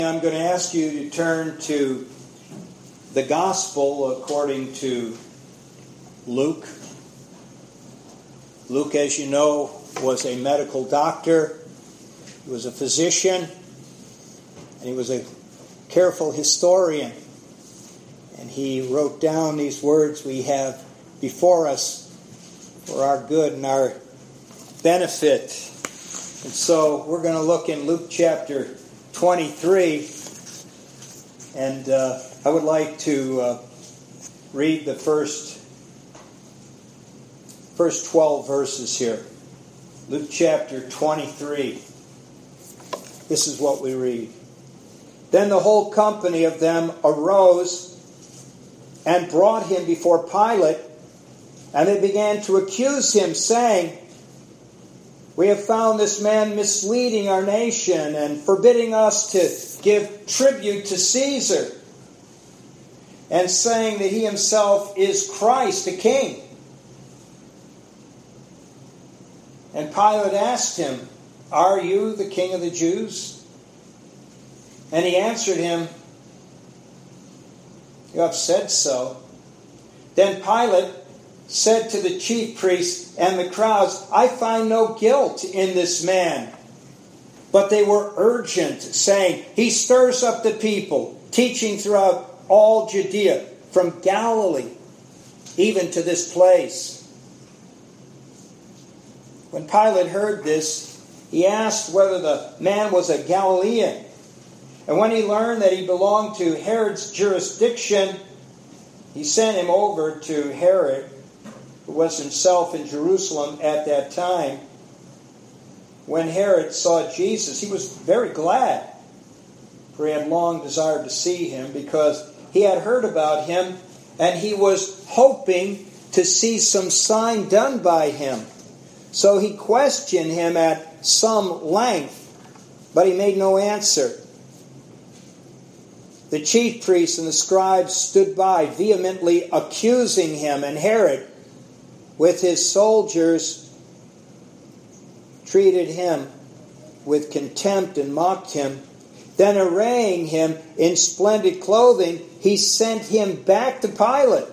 I'm going to ask you to turn to the Gospel according to Luke. Luke, as you know, was a medical doctor. He was a physician. And he was a careful historian. And he wrote down these words we have before us for our good and our benefit. And so we're going to look in Luke chapter 23, and I would like to read the first 12 verses here. Luke chapter 23. This is what we read. Then the whole company of them arose and brought him before Pilate, and they began to accuse him, saying, "We have found this man misleading our nation and forbidding us to give tribute to Caesar, and saying that he himself is Christ, a king." And Pilate asked him, "Are you the king of the Jews?" And he answered him, "You have said so." Then Pilate said to the chief priests and the crowds, "I find no guilt in this man." But they were urgent, saying, "He stirs up the people, teaching throughout all Judea, from Galilee even to this place." When Pilate heard this, he asked whether the man was a Galilean. And when he learned that he belonged to Herod's jurisdiction, he sent him over to Herod, who was himself in Jerusalem at that time. When Herod saw Jesus, he was very glad, for he had long desired to see him, because he had heard about him, and he was hoping to see some sign done by him. So he questioned him at some length, but he made no answer. The chief priests and the scribes stood by, vehemently accusing him, and Herod, with his soldiers, treated him with contempt and mocked him. Then, arraying him in splendid clothing, he sent him back to Pilate.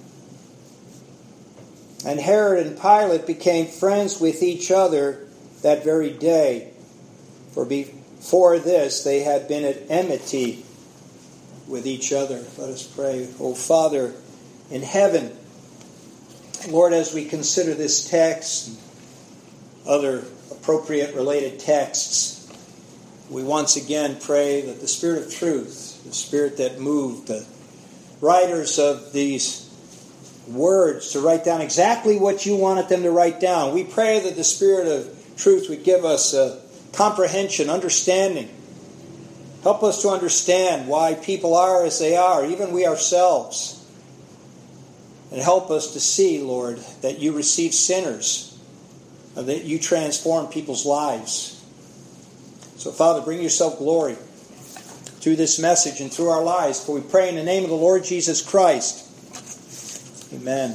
And Herod and Pilate became friends with each other that very day. For before this, they had been at enmity with each other. Let us pray. O Father in heaven, Lord, as we consider this text and other appropriate related texts, we once again pray that the Spirit of truth, the Spirit that moved the writers of these words to write down exactly what you wanted them to write down, we pray that the Spirit of truth would give us comprehension, understanding. Help us to understand why people are as they are, even we ourselves. And help us to see, Lord, that you receive sinners, and that you transform people's lives. So, Father, bring yourself glory through this message and through our lives. For we pray in the name of the Lord Jesus Christ. Amen.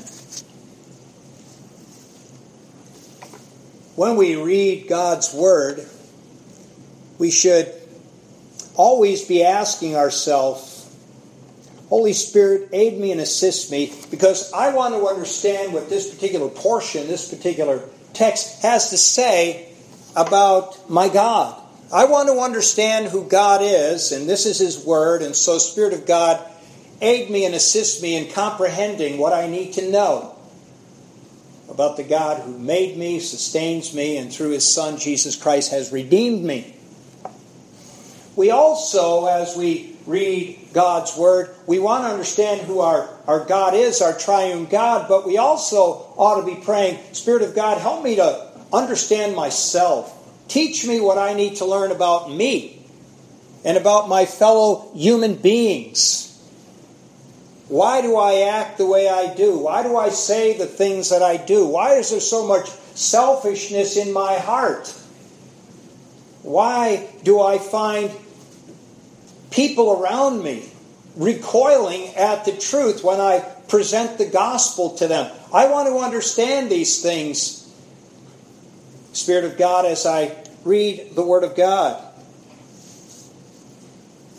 When we read God's Word, we should always be asking ourselves, Holy Spirit, aid me and assist me, because I want to understand what this particular portion, this particular text has to say about my God. I want to understand who God is, and this is His Word, and so Spirit of God, aid me and assist me in comprehending what I need to know about the God who made me, sustains me, and through His Son, Jesus Christ, has redeemed me. We also, as we read God's Word, we want to understand who our God is, our triune God, but we also ought to be praying, Spirit of God, help me to understand myself. Teach me what I need to learn about me and about my fellow human beings. Why do I act the way I do? Why do I say the things that I do? Why is there so much selfishness in my heart? Why do I find people around me recoiling at the truth when I present the gospel to them? I want to understand these things, Spirit of God, as I read the Word of God.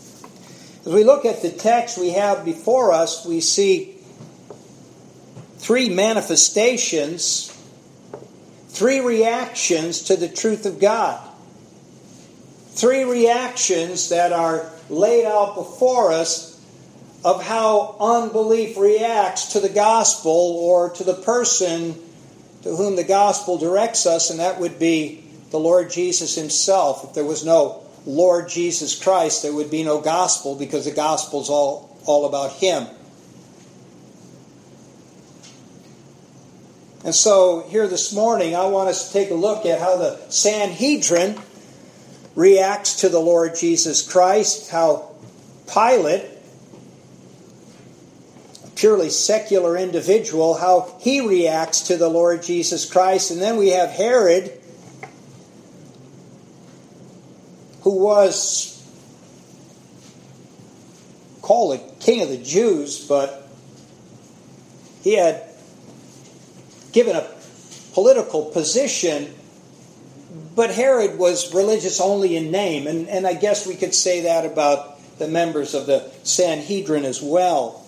As we look at the text we have before us, we see three manifestations, three reactions to the truth of God. Three reactions that are laid out before us of how unbelief reacts to the gospel or to the person to whom the gospel directs us, and that would be the Lord Jesus himself. If there was no Lord Jesus Christ, there would be no gospel, because the gospel is all about him. And so here this morning, I want us to take a look at how the Sanhedrin reacts to the Lord Jesus Christ, how Pilate, a purely secular individual, how he reacts to the Lord Jesus Christ. And then we have Herod, who was called the king of the Jews, but he had given a political position. But Herod was religious only in name, and I guess we could say that about the members of the Sanhedrin as well.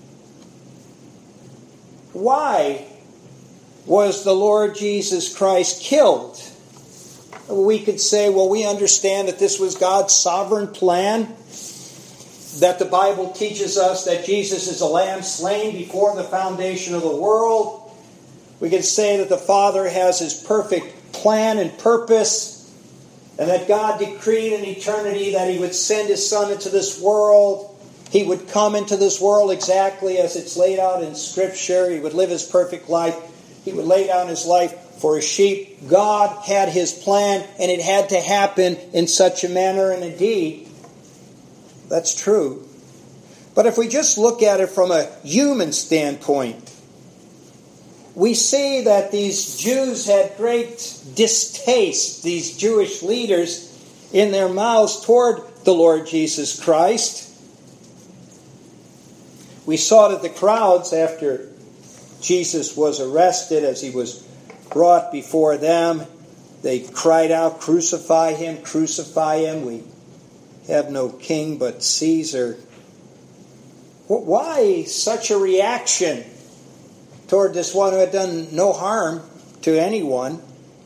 Why was the Lord Jesus Christ killed? We could say, well, we understand that this was God's sovereign plan, that the Bible teaches us that Jesus is a lamb slain before the foundation of the world. We could say that the Father has his perfect plan and purpose, and that God decreed in eternity that he would send his Son into this world. He would come into this world exactly as it's laid out in Scripture. He would live his perfect life. He would lay down his life for his sheep. God had his plan, and it had to happen in such a manner, and indeed, that's true. But if we just look at it from a human standpoint, we see that these Jews had great distaste, these Jewish leaders, in their mouths toward the Lord Jesus Christ. We saw that the crowds, after Jesus was arrested, as he was brought before them, they cried out, "Crucify him, crucify him. We have no king but Caesar." Why such a reaction toward this one who had done no harm to anyone?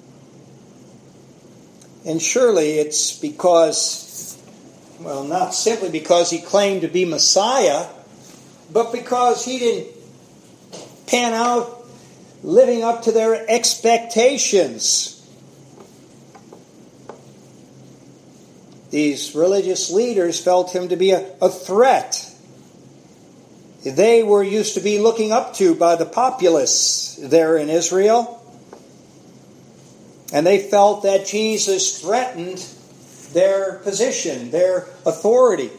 And surely it's because, well, not simply because he claimed to be Messiah, but because he didn't pan out living up to their expectations. These religious leaders felt him to be a threat. They were used to be looking up to by the populace there in Israel. And they felt that Jesus threatened their position, their authority.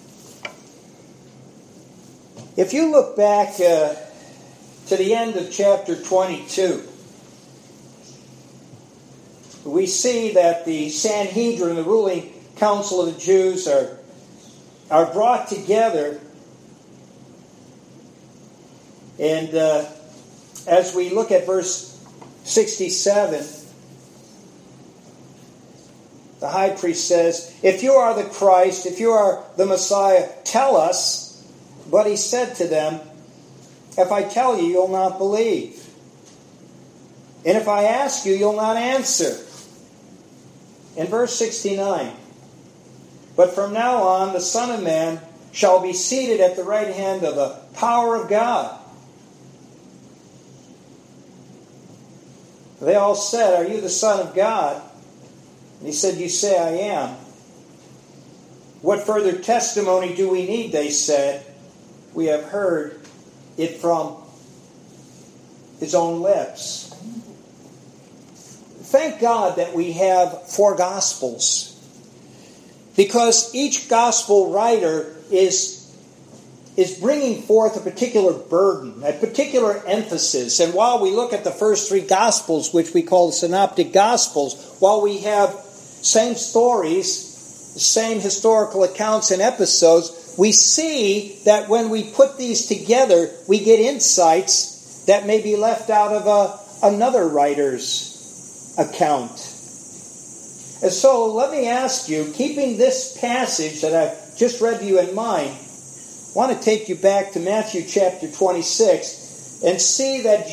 If you look back to the end of chapter 22, we see that the Sanhedrin, the ruling council of the Jews, are brought together. And as we look at verse 67, the high priest says, "If you are the Christ, if you are the Messiah, tell us." But he said to them, "If I tell you, you'll not believe. And if I ask you, you'll not answer." In verse 69, "But from now on, the Son of Man shall be seated at the right hand of the power of God." They all said, "Are you the Son of God?" And he said, "You say I am." "What further testimony do we need?" they said. "We have heard it from his own lips." Thank God that we have 4 Gospels, because each Gospel writer is bringing forth a particular burden, a particular emphasis. And while we look at the first 3 Gospels, which we call the Synoptic Gospels, while we have same stories, same historical accounts and episodes, we see that when we put these together, we get insights that may be left out of another writer's account. And so let me ask you, keeping this passage that I've just read to you in mind, I want to take you back to Matthew chapter 26 and see that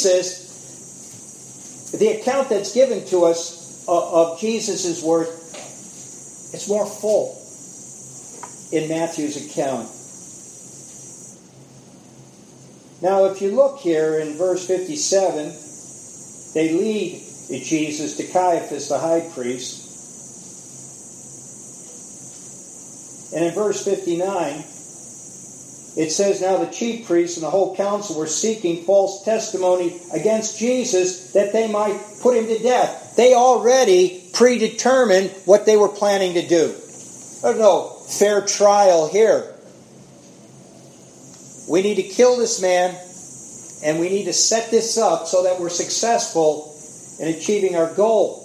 Jesus, the account that's given to us of Jesus' word, it's more full in Matthew's account. Now, if you look here in verse 57, they lead Jesus to Caiaphas, the high priest. And in verse 59, it says, now the chief priests and the whole council were seeking false testimony against Jesus that they might put him to death. They already predetermined what they were planning to do. There's no fair trial here. We need to kill this man, and we need to set this up so that we're successful in achieving our goal.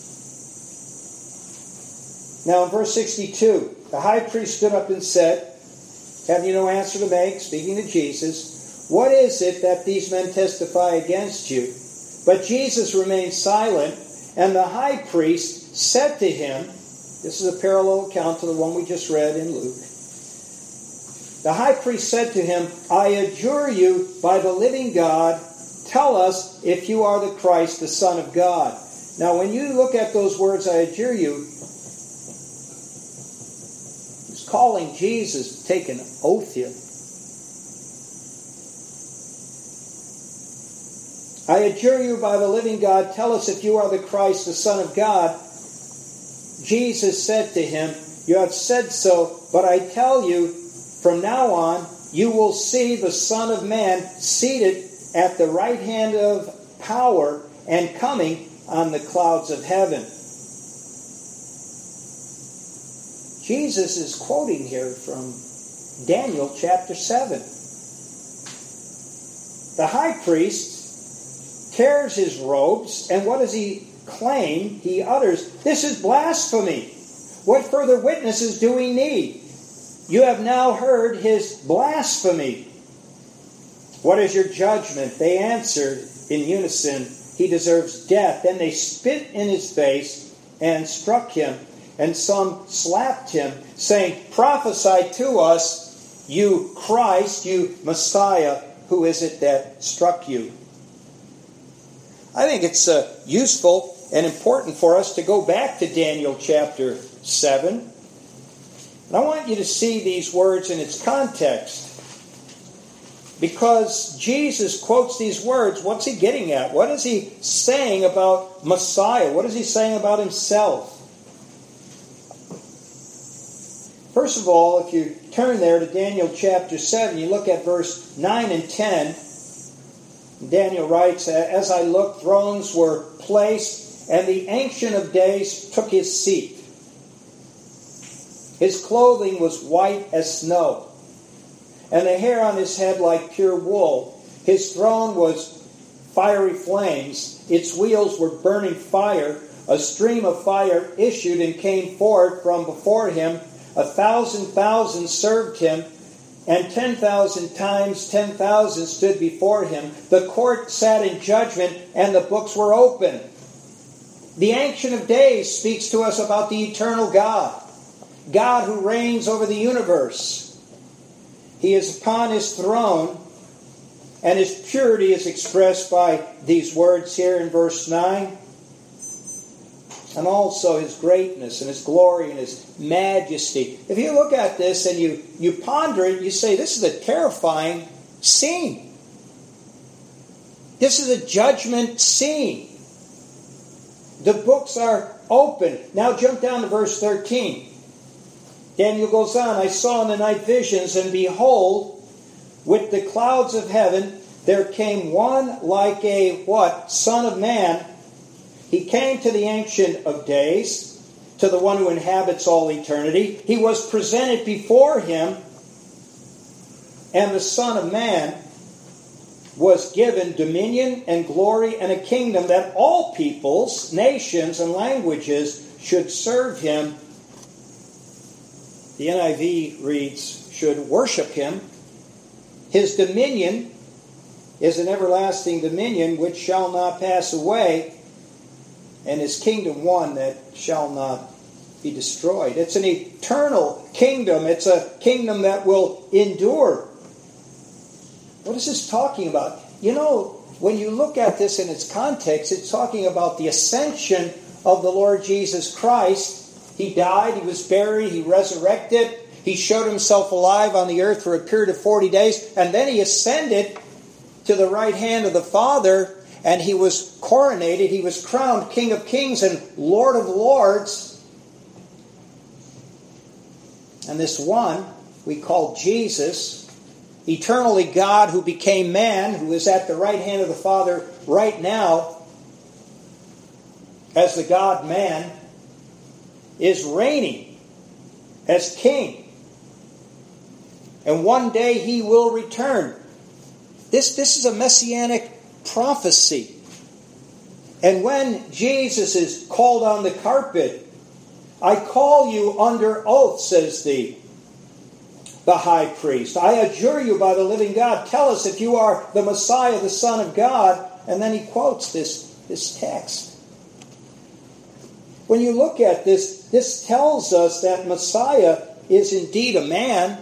Now in verse 62, the high priest stood up and said, have you no answer to make, speaking to Jesus? What is it that these men testify against you? But Jesus remained silent, and the high priest said to him, this is a parallel account to the one we just read in Luke. The high priest said to him, I adjure you by the living God, tell us if you are the Christ, the Son of God. Now when you look at those words, I adjure you, he's calling Jesus to take an oath here. I adjure you by the living God, tell us if you are the Christ, the Son of God. Jesus said to him, you have said so, but I tell you, from now on, you will see the Son of Man seated at the right hand of power and coming on the clouds of heaven. Jesus is quoting here from Daniel chapter 7. The high priest tears his robes, and what does he claim? He utters, this is blasphemy. What further witnesses do we need? You have now heard his blasphemy. What is your judgment? They answered in unison, he deserves death. Then they spit in his face and struck him, and some slapped him, saying, prophesy to us, you Christ, you Messiah, who is it that struck you? I think it's useful and important for us to go back to Daniel chapter 7. And I want you to see these words in its context. Because Jesus quotes these words, what's he getting at? What is he saying about Messiah? What is he saying about himself? First of all, if you turn there to Daniel chapter 7, you look at verse 9 and 10. Daniel writes, as I looked, thrones were placed, and the Ancient of Days took his seat. His clothing was white as snow, and the hair on his head like pure wool. His throne was fiery flames. Its wheels were burning fire. A stream of fire issued and came forth from before him. 1,000,000 served him, and 10,000 times 10,000 stood before him. The court sat in judgment, and the books were open. The Ancient of Days speaks to us about the eternal God. God who reigns over the universe. He is upon his throne, and his purity is expressed by these words here in verse 9. And also his greatness and his glory and his majesty. If you look at this and you ponder it, you say, this is a terrifying scene. This is a judgment scene. The books are open. Now jump down to verse 13. Daniel goes on, I saw in the night visions, and behold, with the clouds of heaven, there came one like a, what? Son of Man. He came to the Ancient of Days, to the one who inhabits all eternity. He was presented before him, and the Son of Man was given dominion and glory and a kingdom that all peoples, nations, and languages should serve him. The NIV reads, should worship him. His dominion is an everlasting dominion which shall not pass away, and his kingdom one that shall not be destroyed. It's an eternal kingdom. It's a kingdom that will endure. What is this talking about? You know, when you look at this in its context, it's talking about the ascension of the Lord Jesus Christ. He died, he was buried, he resurrected, he showed himself alive on the earth for a period of 40 days, and then he ascended to the right hand of the Father, and he was coronated, he was crowned King of Kings and Lord of Lords. And this one we call Jesus, eternally God who became man, who is at the right hand of the Father right now as the God-man, is reigning as king. And one day he will return. This is a messianic prophecy. And when Jesus is called on the carpet, I call you under oath, says the high priest. I adjure you by the living God, tell us if you are the Messiah, the Son of God. And then he quotes this text. When you look at this, this tells us that Messiah is indeed a man,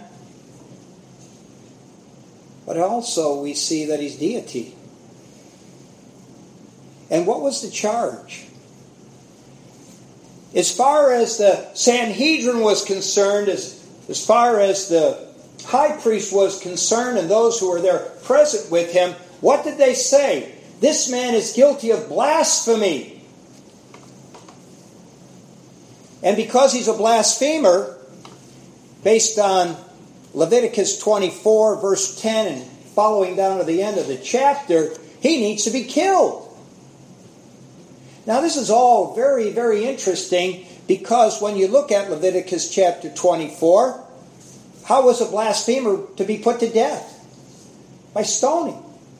but also we see that he's deity. And what was the charge? As far as the Sanhedrin was concerned, as far as the high priest was concerned and those who were there present with him, what did they say? This man is guilty of blasphemy. And because he's a blasphemer, based on Leviticus 24, verse 10, and following down to the end of the chapter, he needs to be killed. Now this is all very, very interesting, because when you look at Leviticus chapter 24, how was a blasphemer to be put to death? By stoning.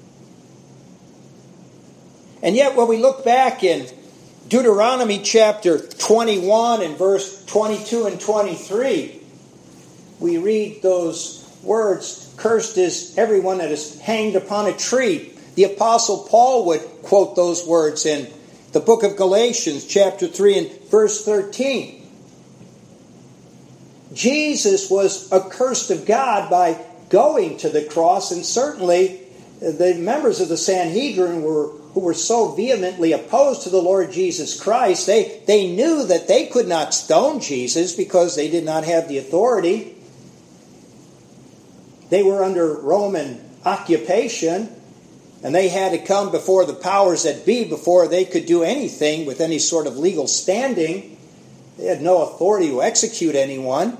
And yet when we look back in Deuteronomy chapter 21 and verse 22 and 23, we read those words, "Cursed is everyone that is hanged upon a tree." The Apostle Paul would quote those words in the book of Galatians chapter 3 and verse 13. Jesus was accursed of God by going to the cross, and certainly the members of the Sanhedrin who were so vehemently opposed to the Lord Jesus Christ, they knew that they could not stone Jesus because they did not have the authority. They were under Roman occupation, and they had to come before the powers that be before they could do anything with any sort of legal standing. They had no authority to execute anyone.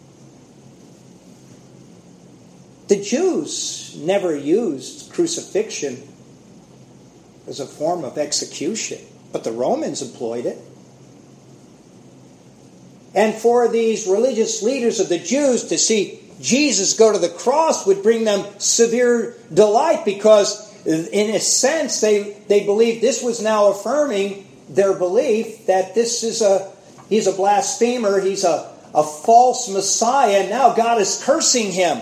The Jews never used crucifixion as a form of execution, but the Romans employed it. And for these religious leaders of the Jews to see Jesus go to the cross would bring them severe delight, because in a sense they believed this was now affirming their belief that he's a blasphemer, he's a false Messiah, and now God is cursing him.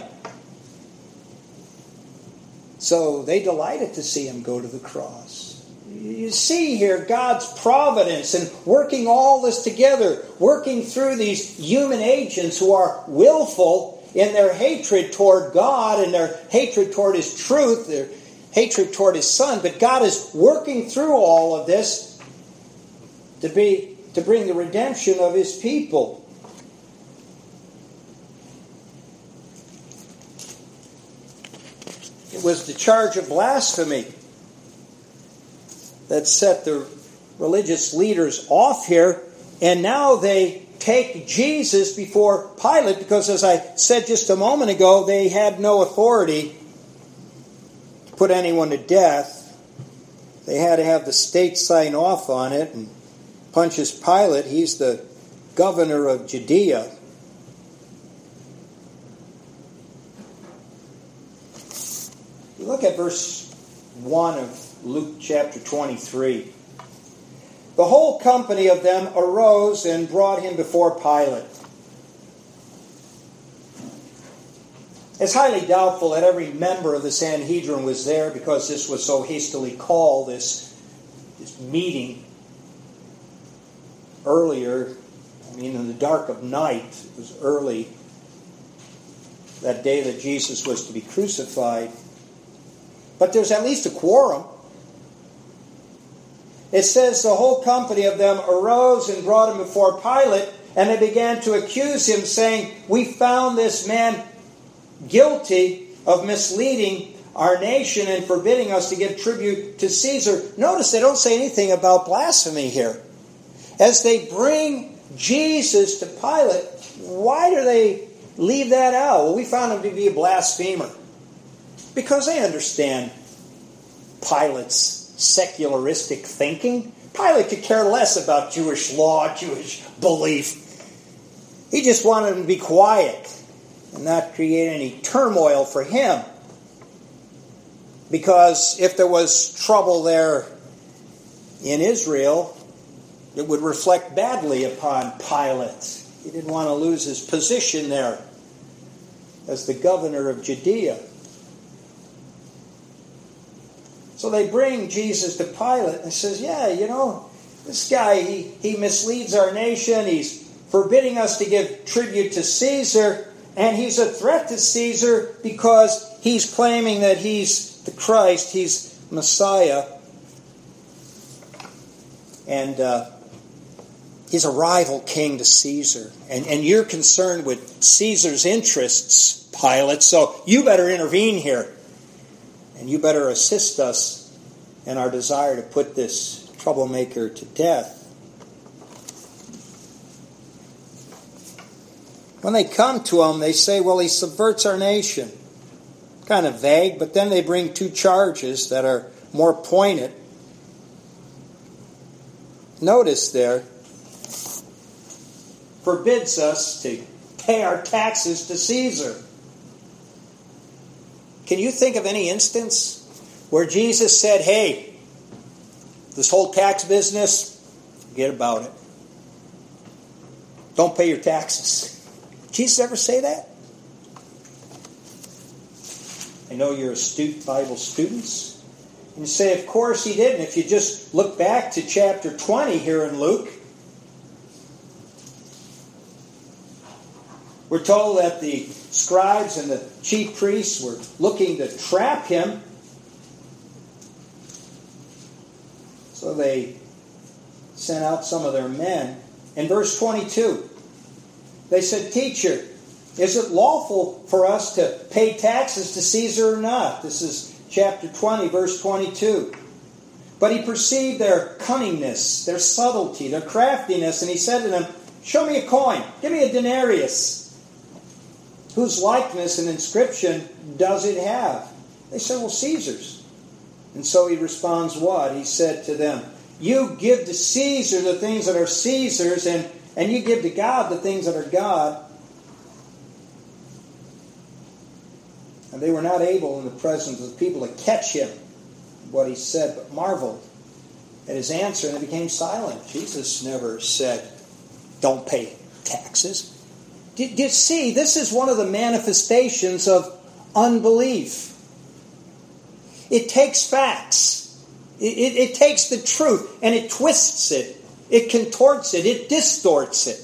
So they delighted to see him go to the cross. You see here God's providence and working all this together, working through these human agents who are willful in their hatred toward God and their hatred toward His truth, their hatred toward His Son. But God is working through all of this to bring the redemption of His people. It was the charge of blasphemy that set the religious leaders off here. And now they take Jesus before Pilate, because as I said just a moment ago, they had no authority to put anyone to death. They had to have the state sign off on it. And Pontius Pilate, he's the governor of Judea. Look at verse 1 of Luke chapter 23. The whole company of them arose and brought him before Pilate. It's highly doubtful that every member of the Sanhedrin was there, because this was so hastily called, this meeting earlier. in the dark of night, it was early, that day that Jesus was to be crucified. But there's at least a quorum. It says the whole company of them arose and brought him before Pilate, and they began to accuse him, saying, "We found this man guilty of misleading our nation and forbidding us to give tribute to Caesar." Notice they don't say anything about blasphemy here. As they bring Jesus to Pilate, why do they leave that out? Well, we found him to be a blasphemer. Because they understand Pilate's secularistic thinking. Pilate could care less about Jewish law, Jewish belief. He just wanted him to be quiet and not create any turmoil for him. Because if there was trouble there in Israel, it would reflect badly upon Pilate. He didn't want to lose his position there as the governor of Judea. So they bring Jesus to Pilate and says, this guy, he misleads our nation. He's forbidding us to give tribute to Caesar. And he's a threat to Caesar because he's claiming that he's the Christ, he's Messiah. And he's a rival king to Caesar. And you're concerned with Caesar's interests, Pilate, so you better intervene here. And you better assist us in our desire to put this troublemaker to death. When they come to him, they say, well, he subverts our nation. Kind of vague, but then they bring two charges that are more pointed. Notice there, forbids us to pay our taxes to Caesar. Can you think of any instance where Jesus said, hey, this whole tax business, forget about it. Don't pay your taxes. Did Jesus ever say that? I know you're astute Bible students. And you say, of course he didn't. If you just look back to chapter 20 here in Luke, we're told that the scribes and the chief priests were looking to trap him. So they sent out some of their men. In verse 22, they said, "Teacher, is it lawful for us to pay taxes to Caesar or not?" This is chapter 20, verse 22. But he perceived their cunningness, their subtlety, their craftiness, and he said to them, "Show me a coin. Give me a denarius. Whose likeness and inscription does it have?" They said, "Well, Caesar's." And so he responds what? He said to them, "You give to Caesar the things that are Caesar's, and you give to God the things that are God." And they were not able in the presence of the people to catch him, what he said, but marveled at his answer, and they became silent. Jesus never said, "Don't pay taxes." You see, this is one of the manifestations of unbelief. It takes facts. It takes the truth and it twists it. It contorts it. It distorts it.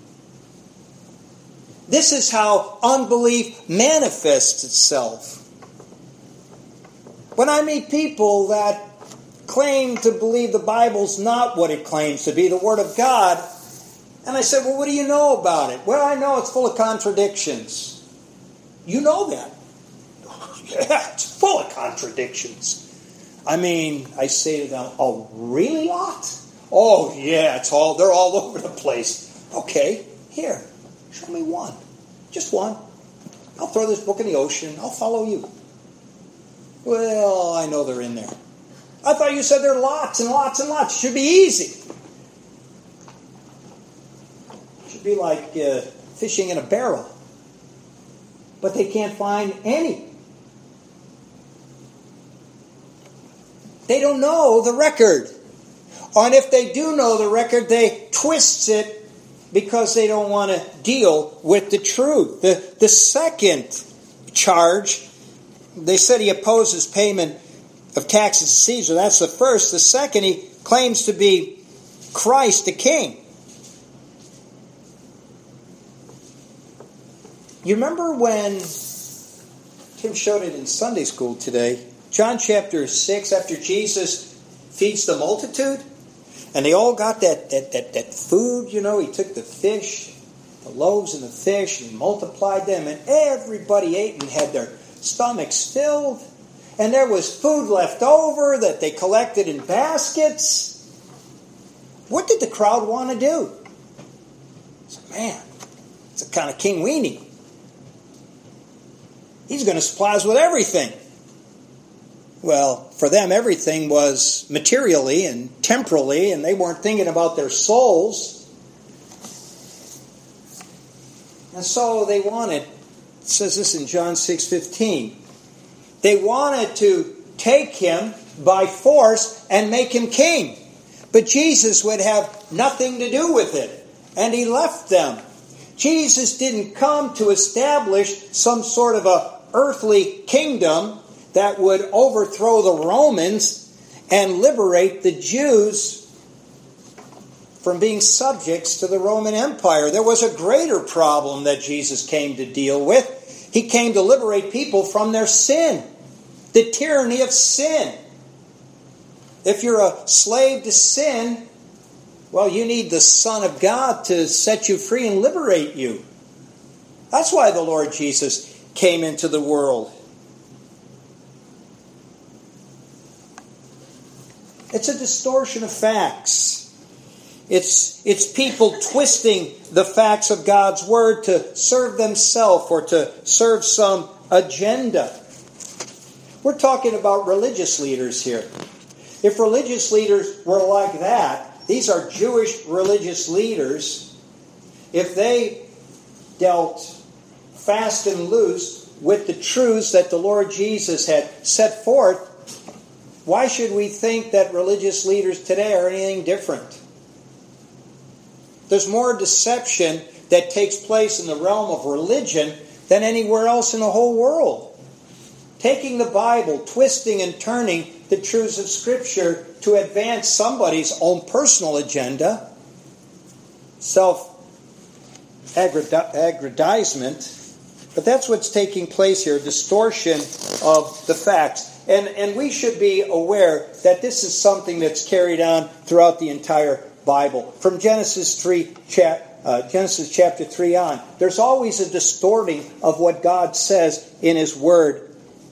This is how unbelief manifests itself. When I meet people that claim to believe the Bible's not what it claims to be, the Word of God, and I said, "Well, what do you know about it?" "Well, I know it's full of contradictions." "You know that?" "Yeah, it's full of contradictions." I say to them, "Oh, really, lot?" "Oh, yeah, they're all over the place." "Okay, here, show me one. Just one. I'll throw this book in the ocean. I'll follow you." "Well, I know they're in there." "I thought you said there are lots and lots and lots. It should be easy." It should be like fishing in a barrel. But they can't find any. They don't know the record. And if they do know the record, they twist it because they don't want to deal with the truth. The second charge, they said he opposes payment of taxes to Caesar. That's the first. The second, he claims to be Christ the King. You remember when Tim showed it in Sunday school today, John chapter 6, after Jesus feeds the multitude, and they all got that food, you know, he took the fish, the loaves and the fish, and he multiplied them, and everybody ate and had their stomachs filled, and there was food left over that they collected in baskets. What did the crowd want to do? Man, it's a kind of King Weenie. He's going to supply us with everything. Well, for them, everything was materially and temporally, and they weren't thinking about their souls. And so they wanted, it says this in John 6:15, they wanted to take him by force and make him king. But Jesus would have nothing to do with it. And he left them. Jesus didn't come to establish some sort of a earthly kingdom that would overthrow the Romans and liberate the Jews from being subjects to the Roman Empire. There was a greater problem that Jesus came to deal with. He came to liberate people from their sin, the tyranny of sin. If you're a slave to sin, well, you need the Son of God to set you free and liberate you. That's why the Lord Jesus came into the world. It's a distortion of facts. It's people twisting the facts of God's Word to serve themselves or to serve some agenda. We're talking about religious leaders here. If religious leaders were like that, these are Jewish religious leaders, if they dealt fast and loose with the truths that the Lord Jesus had set forth, why should we think that religious leaders today are anything different? There's more deception that takes place in the realm of religion than anywhere else in the whole world. Taking the Bible, twisting and turning the truths of Scripture to advance somebody's own personal agenda, self-aggrandizement. But that's what's taking place here, distortion of the facts. And we should be aware that this is something that's carried on throughout the entire Bible. From Genesis chapter 3 on, there's always a distorting of what God says in His Word.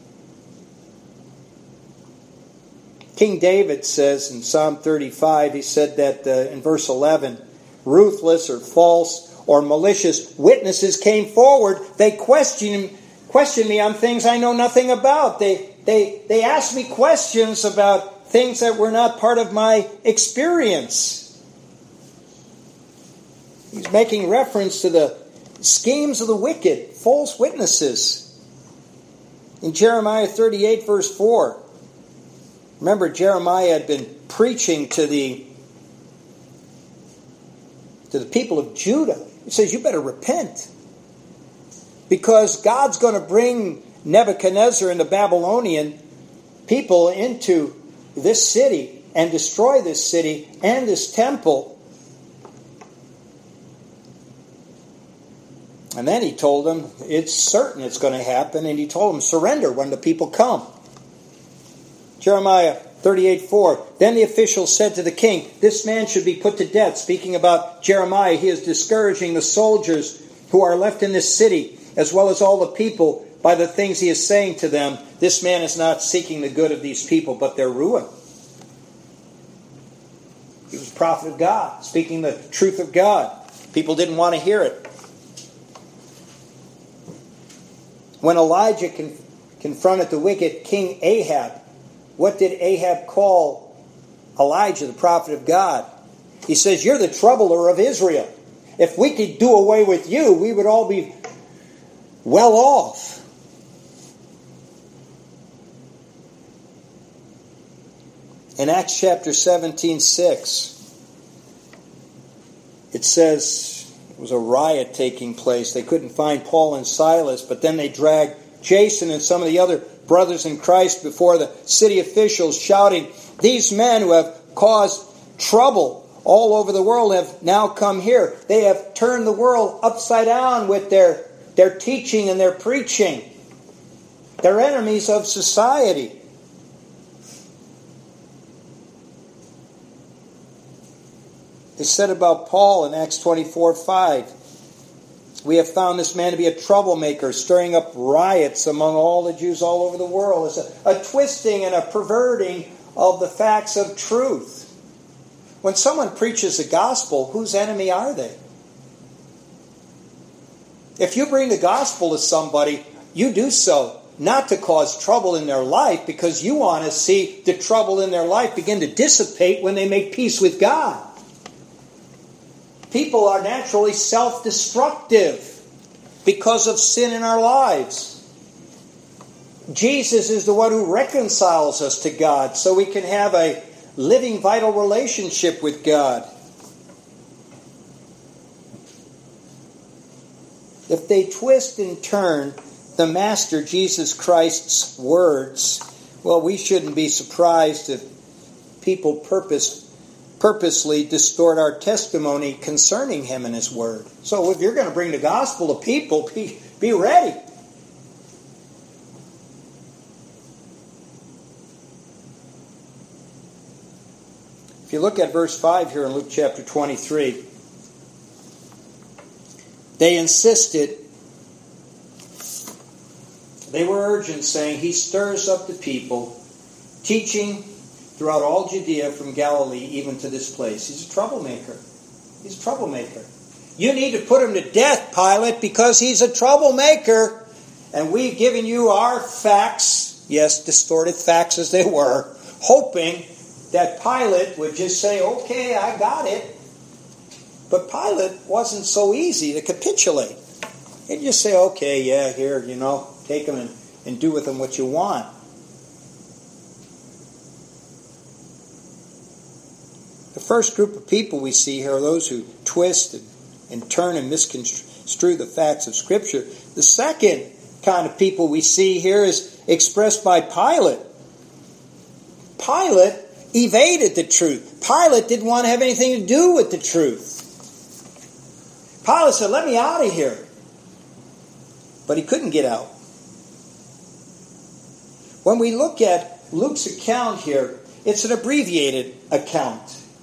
King David says in Psalm 35, he said that in verse 11, ruthless or false or malicious witnesses came forward. They questioned me on things I know nothing about. They asked me questions about things that were not part of my experience. He's making reference to the schemes of the wicked, false witnesses. In Jeremiah 38, verse 4, remember, Jeremiah had been preaching to the people of Judah. He says, you better repent. Because God's going to bring Nebuchadnezzar and the Babylonian people into this city and destroy this city and this temple. And then he told them, it's certain it's going to happen. And he told them, surrender when the people come. Jeremiah 38:4. Then the officials said to the king, this man should be put to death. Speaking about Jeremiah, he is discouraging the soldiers who are left in this city, as well as all the people, by the things he is saying to them. This man is not seeking the good of these people, but their ruin. He was a prophet of God, speaking the truth of God. People didn't want to hear it. When Elijah confronted the wicked King Ahab, what did Ahab call Elijah, the prophet of God? He says, you're the troubler of Israel. If we could do away with you, we would all be well off. In Acts chapter 17:6, it says it was a riot taking place. They couldn't find Paul and Silas, but then they dragged Jason and some of the other brothers in Christ before the city officials, shouting, these men who have caused trouble all over the world have now come here. They have turned the world upside down with their their teaching and their preaching. They're enemies of society. It said about Paul in Acts 24:5, we have found this man to be a troublemaker, stirring up riots among all the Jews all over the world. It's a twisting and a perverting of the facts of truth. When someone preaches the gospel, whose enemy are they? If you bring the gospel to somebody, you do so not to cause trouble in their life, because you want to see the trouble in their life begin to dissipate when they make peace with God. People are naturally self-destructive because of sin in our lives. Jesus is the one who reconciles us to God so we can have a living, vital relationship with God. If they twist and turn the Master Jesus Christ's words, well, we shouldn't be surprised if people purposely distort our testimony concerning Him and His Word. So if you're going to bring the gospel to people, be ready. If you look at verse 5 here in Luke chapter 23, they insisted, they were urgent, saying, He stirs up the people, teaching throughout all Judea from Galilee even to this place. He's a troublemaker. He's a troublemaker. You need to put him to death, Pilate, because he's a troublemaker. And we've given you our facts, yes, distorted facts as they were, hoping that Pilate would just say, okay, I got it. But Pilate wasn't so easy to capitulate. He'd just say, okay, yeah, here, take them and do with them what you want. The first group of people we see here are those who twist and turn and misconstrue the facts of Scripture. The second kind of people we see here is expressed by Pilate. Pilate evaded the truth. Pilate didn't want to have anything to do with the truth. Pilate said, let me out of here. But he couldn't get out. When we look at Luke's account here, it's an abbreviated account.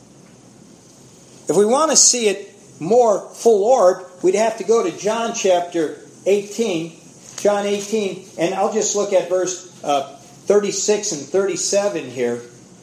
If we want to see it more full orb, we'd have to go to John chapter 18. John 18, and I'll just look at verse 36 and 37 here.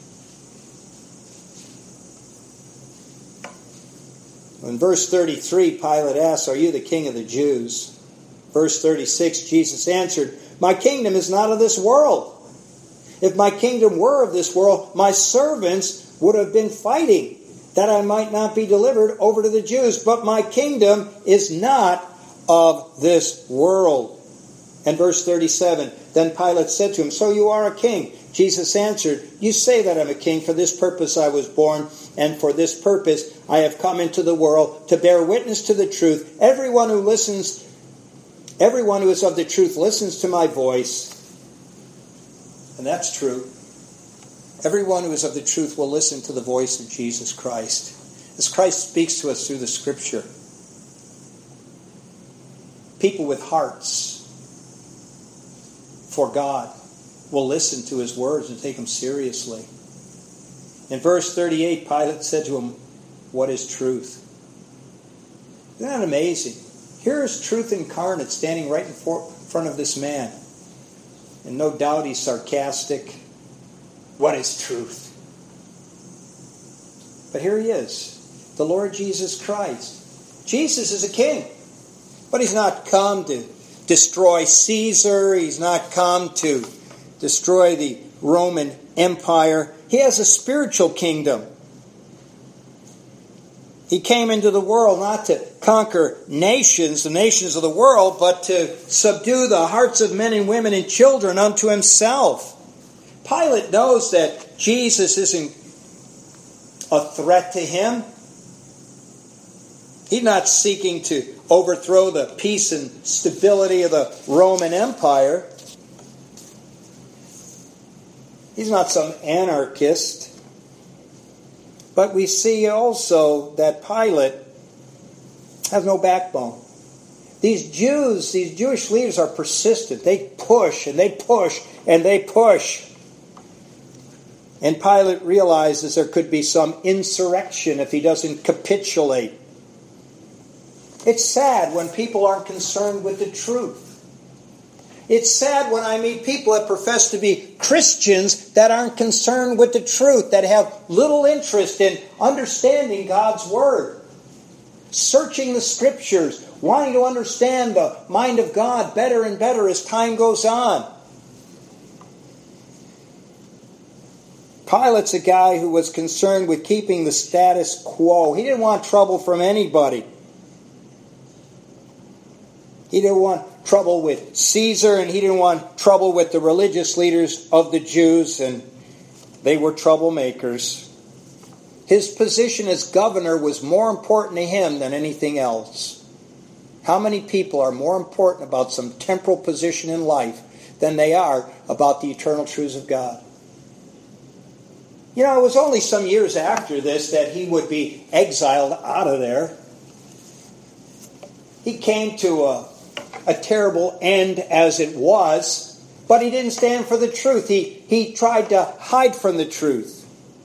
In verse 33, Pilate asks, are you the king of the Jews? Verse 36, Jesus answered, my kingdom is not of this world. If my kingdom were of this world, my servants would have been fighting, that I might not be delivered over to the Jews. But my kingdom is not of this world. And verse 37, then Pilate said to him, so you are a king? Jesus answered, you say that I'm a king. For this purpose I was born, and for this purpose I have come into the world, to bear witness to the truth. Everyone who is of the truth listens to my voice. And that's true. Everyone who is of the truth will listen to the voice of Jesus Christ, as Christ speaks to us through the Scripture. People with hearts for God will listen to His words and take them seriously. In verse 38, Pilate said to him, what is truth? Isn't that amazing? Here is truth incarnate standing right in front of this man. And no doubt he's sarcastic. What is truth? But here he is, the Lord Jesus Christ. Jesus is a king, but he's not come to destroy Caesar. He's not come to destroy the Roman Empire. He has a spiritual kingdom. He came into the world not to conquer nations, the nations of the world, but to subdue the hearts of men and women and children unto himself. Pilate knows that Jesus isn't a threat to him. He's not seeking to overthrow the peace and stability of the Roman Empire. He's not some anarchist. But we see also that Pilate has no backbone. These Jewish leaders are persistent. They push and they push and they push. And Pilate realizes there could be some insurrection if he doesn't capitulate. It's sad when people aren't concerned with the truth. It's sad when I meet people that profess to be Christians that aren't concerned with the truth, that have little interest in understanding God's Word, searching the Scriptures, wanting to understand the mind of God better and better as time goes on. Pilate's a guy who was concerned with keeping the status quo. He didn't want trouble from anybody. He didn't want trouble with Caesar, and he didn't want trouble with the religious leaders of the Jews, and they were troublemakers. His position as governor was more important to him than anything else. How many people are more important about some temporal position in life than they are about the eternal truths of God? You know, it was only some years after this that he would be exiled out of there. He came to a terrible end as it was, but he didn't stand for the truth. He tried to hide from the truth.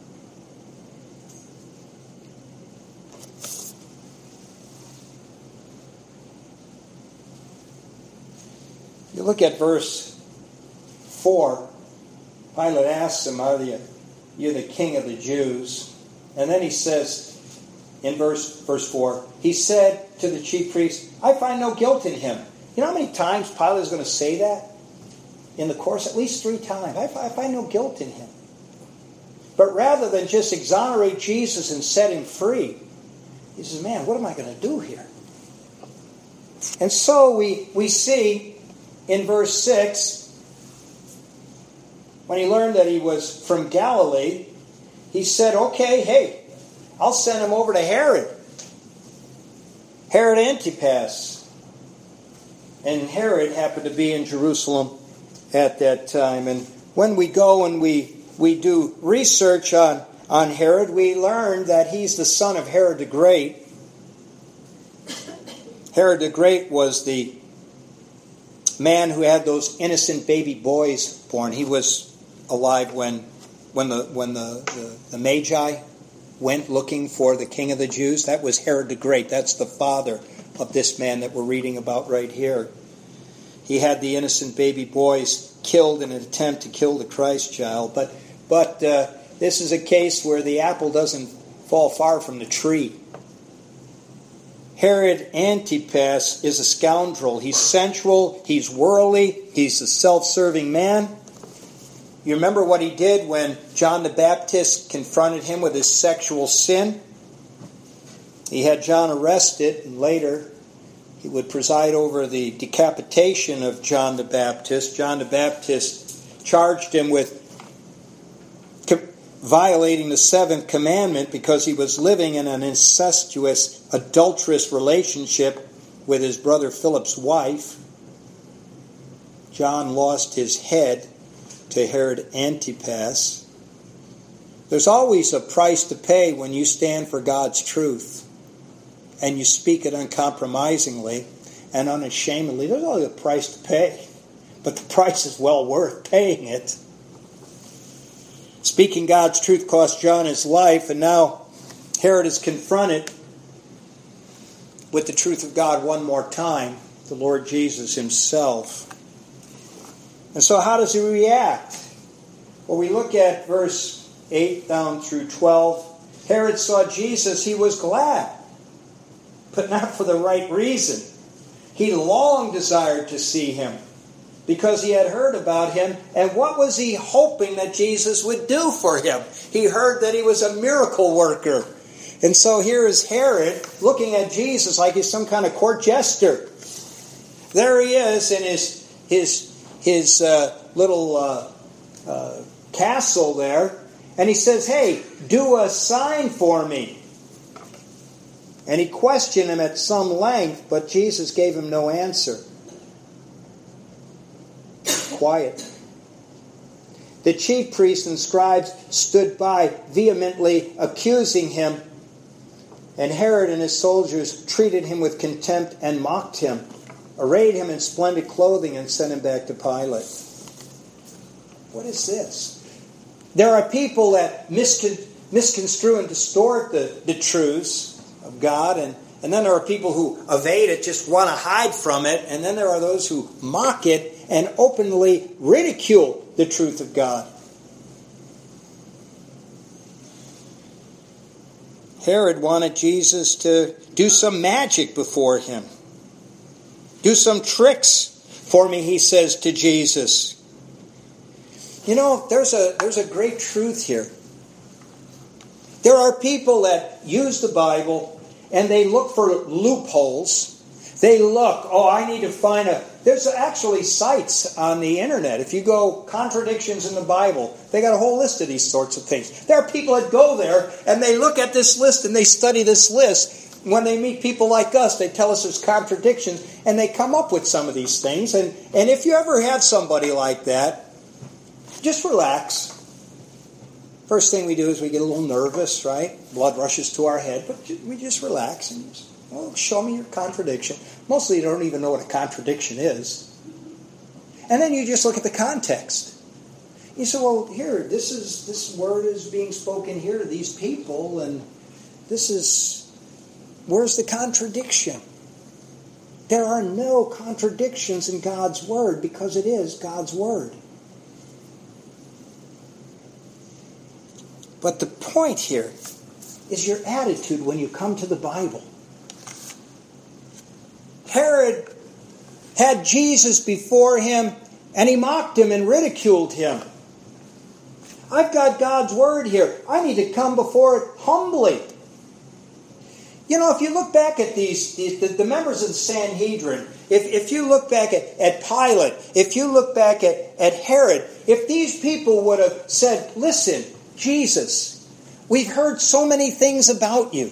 You look at verse 4. Pilate asks him, "Are you the king of the Jews?" And then he says, in verse 4, he said to the chief priests, "I find no guilt in him." You know how many times Pilate is going to say that? In the course, at least 3 times. I find no guilt in him. But rather than just exonerate Jesus and set him free, he says, man, what am I going to do here? And so we see in verse 6, when he learned that he was from Galilee, he said, okay, hey, I'll send him over to Herod Antipas. And Herod happened to be in Jerusalem at that time. And when we go and we do research on Herod, we learn that he's the son of Herod the Great. Herod the Great was the man who had those innocent baby boys born. He was alive when the Magi went looking for the king of the Jews. That was Herod the Great. That's the father of this man that we're reading about right here. He had the innocent baby boys killed in an attempt to kill the Christ child. But this is a case where the apple doesn't fall far from the tree. Herod Antipas is a scoundrel. He's sensual, he's worldly, he's a self-serving man. You remember what he did when John the Baptist confronted him with his sexual sin? He had John arrested, and later he would preside over the decapitation of John the Baptist. John the Baptist charged him with violating the 7th commandment because he was living in an incestuous, adulterous relationship with his brother Philip's wife. John lost his head to Herod Antipas. There's always a price to pay when you stand for God's truth and you speak it uncompromisingly and unashamedly. There's always a price to pay, but the price is well worth paying it. Speaking God's truth cost John his life, and now Herod is confronted with the truth of God one more time, the Lord Jesus himself. And so how does he react? Well, we look at verse 8 down through 12. Herod saw Jesus, he was glad, but not for the right reason. He long desired to see him because he had heard about him. And what was he hoping that Jesus would do for him? He heard that he was a miracle worker. And so here is Herod looking at Jesus like he's some kind of court jester. There he is in his little castle there. And he says, hey, do a sign for me. And he questioned him at some length, but Jesus gave him no answer. Quiet. The chief priests and scribes stood by, vehemently accusing him. And Herod and his soldiers treated him with contempt and mocked him. arrayed him in splendid clothing, and sent him back to Pilate. What is this? There are people that misconstrue and distort the truths of God, and then there are people who evade it, just want to hide from it, and then there are those who mock it and openly ridicule the truth of God. Herod wanted Jesus to do some magic before him. Do some tricks for me, he says to Jesus. You know, there's a great truth here. There are people that use the Bible and they look for loopholes. They look, I need to find there's actually sites on the internet. If you go contradictions in the Bible, they got a whole list of these sorts of things. There are people that go there and they look at this list and they study this list. When they meet people like us, they tell us there's contradictions and they come up with some of these things. And if you ever have somebody like that, just relax. First thing we do is we get a little nervous, right? Blood rushes to our head, but we just relax and just, show me your contradiction. Mostly you don't even know what a contradiction is. And then you just look at the context. You say, here, this word is being spoken here to these people, and where's the contradiction? There are no contradictions in God's word because it is God's word. But the point here is your attitude when you come to the Bible. Herod had Jesus before him, and he mocked him and ridiculed him. I've got God's word here. I need to come before it humbly. You know, if you look back at the members of the Sanhedrin, if you look back at Pilate, if you look back at Herod, if these people would have said, listen, Jesus, we've heard so many things about you.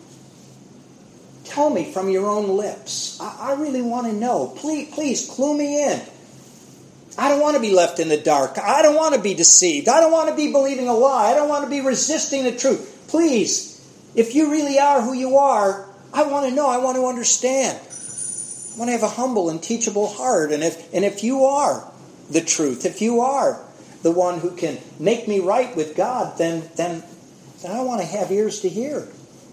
Tell me from your own lips. I really want to know. Please clue me in. I don't want to be left in the dark. I don't want to be deceived. I don't want to be believing a lie. I don't want to be resisting the truth. Please, if you really are who you are, I want to know. I want to understand. I want to have a humble and teachable heart. And if you are the truth, if you are the one who can make me right with God, then I want to have ears to hear.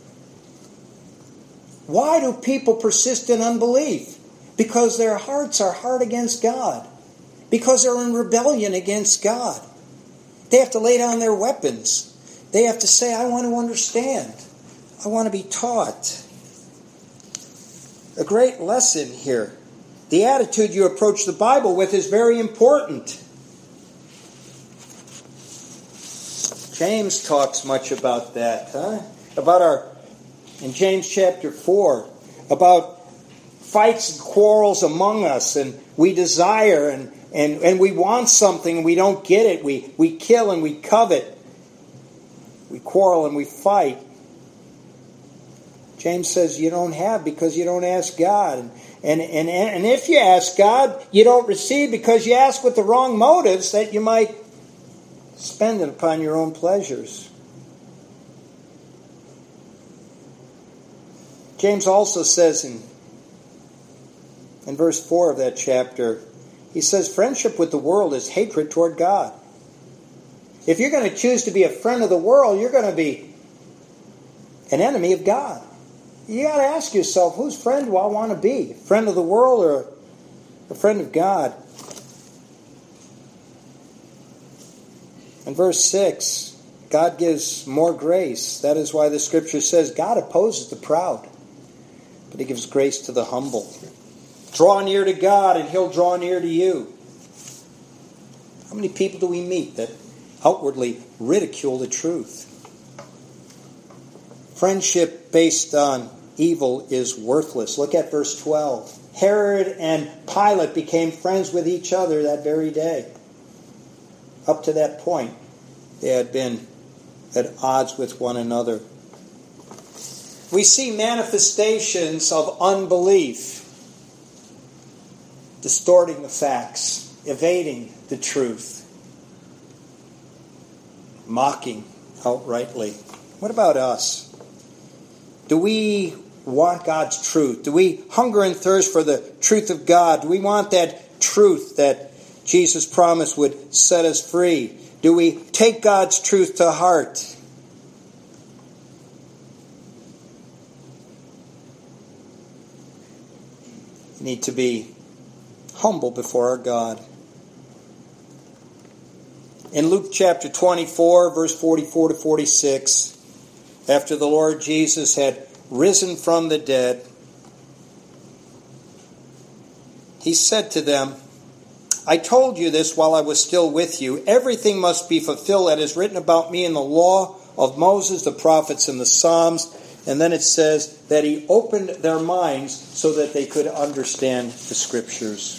Why do people persist in unbelief? Because their hearts are hard against God. Because they're in rebellion against God. They have to lay down their weapons. They have to say, I want to understand. I want to be taught. A great lesson here. The attitude you approach the Bible with is very important. James talks much about that, in James chapter 4, about fights and quarrels among us, and we desire and we want something and we don't get it. We kill and we covet. We quarrel and we fight. James says you don't have because you don't ask God. And if you ask God, you don't receive because you ask with the wrong motives that you might spend it upon your own pleasures. James also says in verse 4 of that chapter, he says, friendship with the world is hatred toward God. If you're going to choose to be a friend of the world, you're going to be an enemy of God. You got to ask yourself, whose friend do I want to be? A friend of the world or a friend of God? In verse 6, God gives more grace. That is why the scripture says God opposes the proud, but he gives grace to the humble. Draw near to God and he'll draw near to you. How many people do we meet that outwardly ridicule the truth? Friendship based on evil is worthless. Look at verse 12. Herod and Pilate became friends with each other that very day. Up to that point, they had been at odds with one another. We see manifestations of unbelief, distorting the facts, evading the truth, mocking outrightly. What about us? Do we want God's truth? Do we hunger and thirst for the truth of God? Do we want that truth that Jesus promised would set us free? Do we take God's truth to heart? We need to be humble before our God. In Luke chapter 24, verse 44 to 46, after the Lord Jesus had risen from the dead, he said to them, I told you this while I was still with you. Everything must be fulfilled that is written about me in the law of Moses, the prophets, and the Psalms. And then it says that he opened their minds so that they could understand the Scriptures.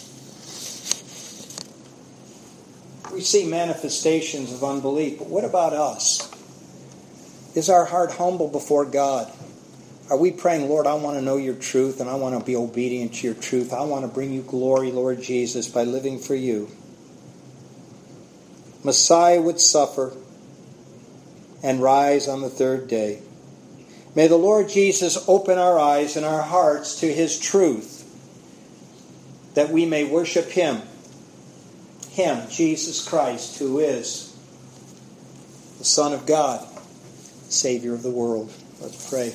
We see manifestations of unbelief, but what about us? Is our heart humble before God? Are we praying, Lord, I want to know your truth and I want to be obedient to your truth. I want to bring you glory, Lord Jesus, by living for you. Messiah would suffer and rise on the third day. May the Lord Jesus open our eyes and our hearts to his truth, that we may worship him, Jesus Christ, who is the Son of God, Savior of the world. Let's pray.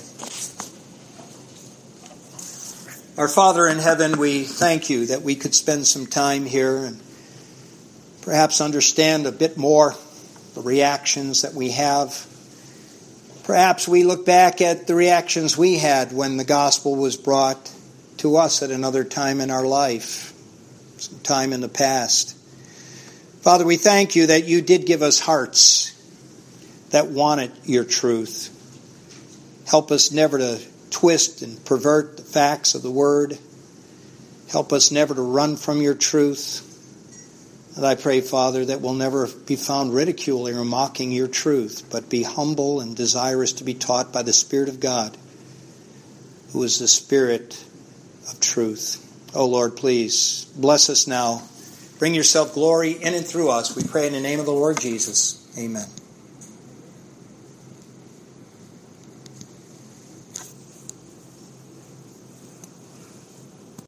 Our Father in heaven, we thank you that we could spend some time here and perhaps understand a bit more the reactions that we have. Perhaps we look back at the reactions we had when the gospel was brought to us at another time in our life, some time in the past. Father, we thank you that you did give us hearts that wanted your truth. Help us never to twist and pervert the facts of the Word. Help us never to run from your truth. And I pray, Father, that we'll never be found ridiculing or mocking your truth, but be humble and desirous to be taught by the Spirit of God, who is the Spirit of truth. Oh, Lord, please bless us now. Bring yourself glory in and through us. We pray in the name of the Lord Jesus. Amen.